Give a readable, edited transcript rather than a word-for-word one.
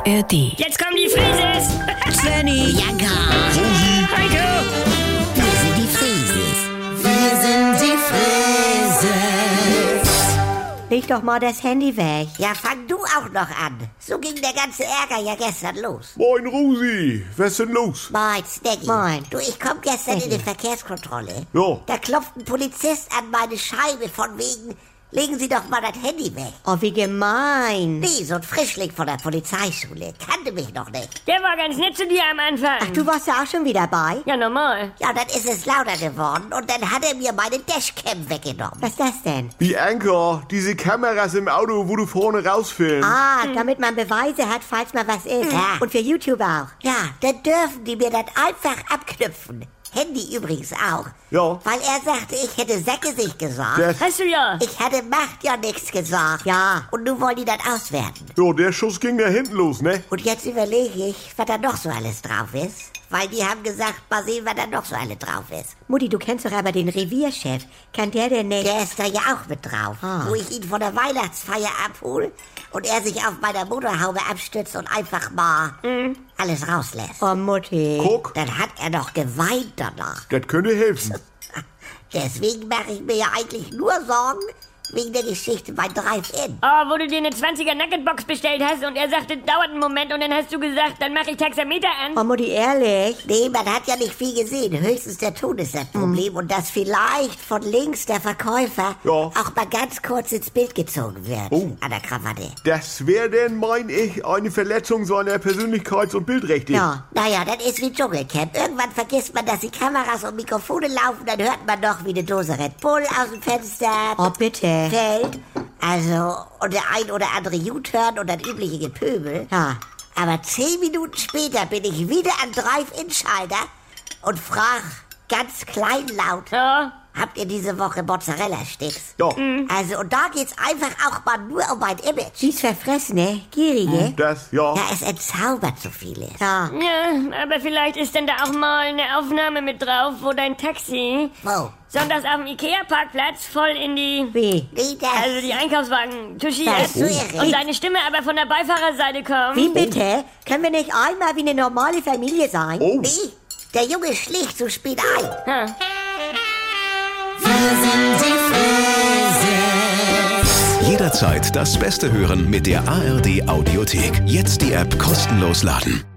ARD. Jetzt kommen die Frises! Svenny, Jaka, Heiko! wir sind die Frieses. Wir sind die Frieses. leg doch mal das Handy weg. Ja, fang du auch noch an. So ging der ganze Ärger ja gestern los. Moin Rosi, was ist denn los? Moin, Snaggy. Moin. Du, ich komm gestern in die Verkehrskontrolle. Ja. Da klopft ein Polizist an meine Scheibe von wegen, legen Sie doch mal das Handy weg. Oh, wie gemein. Nee, so ein Frischling von der Polizeischule. Kannte mich noch nicht. Der war ganz nett zu dir am Anfang. Ach, du warst ja auch schon wieder bei? Ja, normal. Ja, dann ist es lauter geworden und dann hat er mir meine Dashcam weggenommen. Was ist das denn? Wie Anker, diese Kameras im Auto, wo du vorne rausfilmst. Ah, damit man Beweise hat, falls mal was ist. Ja. Und für YouTube auch. Ja, dann dürfen die mir das einfach abknüpfen. Handy übrigens auch. Ja. Weil er sagte, ich hätte Säckgesicht gesagt. Der, Hast du ja. Ich hatte Macht ja nichts gesagt. Ja. Und nun wollen die das auswerten. der Schuss ging da hinten los, ne? Und jetzt überlege ich, was da noch so alles drauf ist. Weil die haben gesagt, mal sehen, was da noch so alles drauf ist. Mutti, du kennst doch aber den Revierchef. Kann der denn nicht? Der ist da ja auch mit drauf. Ah. Wo ich ihn von der Weihnachtsfeier abhole und er sich auf meiner Motorhaube abstützt und einfach mal alles rauslässt. Oh, Mutti. Guck, Dann hat er doch geweint danach. das könnte helfen. Deswegen mache ich mir ja eigentlich nur Sorgen wegen der Geschichte bei Drive-In. Oh, wo du dir eine 20er Nuggetbox bestellt hast und er sagte, dauert einen Moment und dann hast du gesagt, dann mache ich Taxameter an. Oh, Mutti, ehrlich? Nee, man hat ja nicht viel gesehen. Höchstens der Ton ist das Problem. Und dass vielleicht von links der Verkäufer Ja. auch mal ganz kurz ins Bild gezogen wird. Oh. An der Krawatte. Das wäre denn, mein ich, eine Verletzung seiner Persönlichkeits- und Bildrechte. Ja. Naja, das ist wie Dschungelcamp. Irgendwann vergisst man, dass die Kameras und Mikrofone laufen. Dann hört man doch, wie eine Dose Red Bull aus dem Fenster Oh, bitte. fällt. Also, und der ein oder andere U-Turn und das übliche Gepöbel. Ja. Aber 10 Minuten später bin ich wieder an Drive-In-Schalter und frag ganz kleinlaut, Ja. habt ihr diese Woche Mozzarella-Sticks? Ja, Also, und da geht's einfach auch mal nur um mein Image. Die ist verfressene, gierige. das, ja. Ja, es entzaubert so vieles. Ja. Ja, aber vielleicht ist denn da auch mal eine Aufnahme mit drauf, wo dein Taxi Wo? sonntags auf dem Ikea-Parkplatz voll in die... Wie? Nee, das... Also die Einkaufswagen touchiert. Das ist so irre. Und deine Stimme aber von der Beifahrerseite kommt. Wie bitte? Können wir nicht einmal wie eine normale Familie sein? Oh, Nee, der Junge schlägt zu spät ein. Hm. Jederzeit das Beste hören mit der ARD Audiothek. Jetzt die App kostenlos laden.